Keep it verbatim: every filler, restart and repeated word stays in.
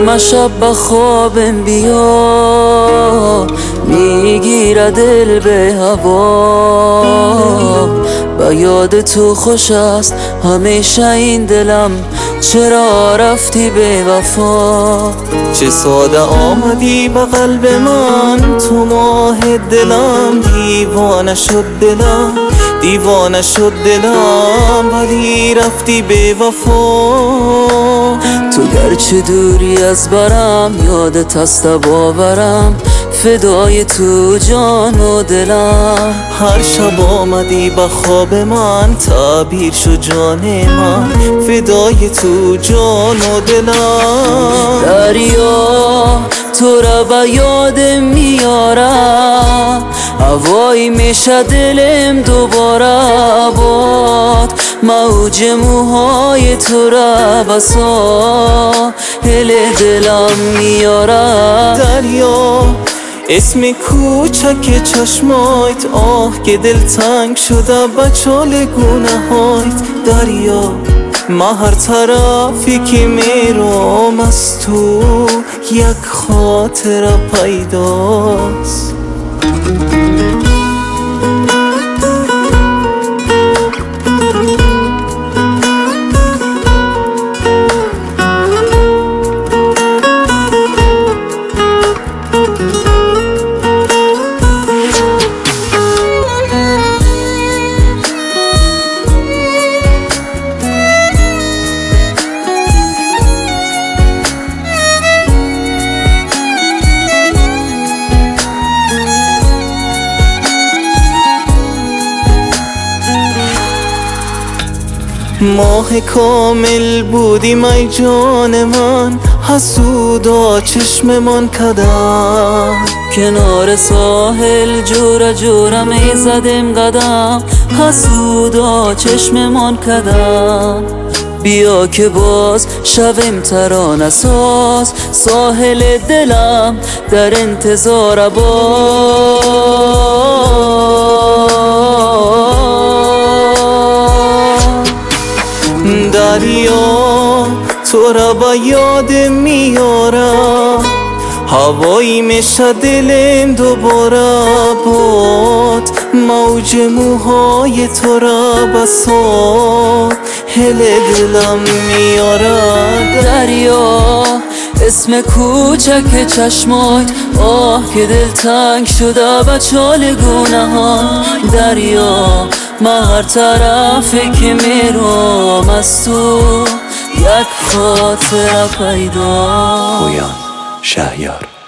نیمه شب به خوابم بیا، میگیره دل به هوا. با یاد تو خوش است همیشه این دلم، چرا رفتی به وفا؟ چه ساده آمدی به قلب من، تو ماه دلم. دیوانه شد دلم، دیوانه شد دلم، ولی رفتی به وفا. تو گرچه دوری از برم، یادت است باورم، فدای تو جان و دلم. هر شب آمدی به خواب من، تعبیر شد جان من، فدای تو جان و دلم. دریا تو را به یادم میارم، هوایی میشه دلم دوباره باد. موج موهای تو را به ساحل دلم میارم. دریا اسم کوچک چشمایت، آه که دل تنگ شده به چال گونه هایت. دریا ما هر طرفی که میرم از تو یک خاطر پیداست. ماه کامل بودیم ای جان من، حسودا چشممان کدم. کنار ساحل جورا جورا می زدیم قدم، حسودا چشممان کدم. بیا که باز شویم ترانه ساز، ساحل دلم در انتظار باز. دریا تو را با یاد میارم، هوایی میشه دلم دوباره باد. موج موهای تو را به ساحل دلم میارم. دریا اسم کوچک چشمایت، آه که دل تنگ شده به چال گونه ها. دریا من هر طرفی که میرم از تو یک خاطر پیدا. پویان شهیار.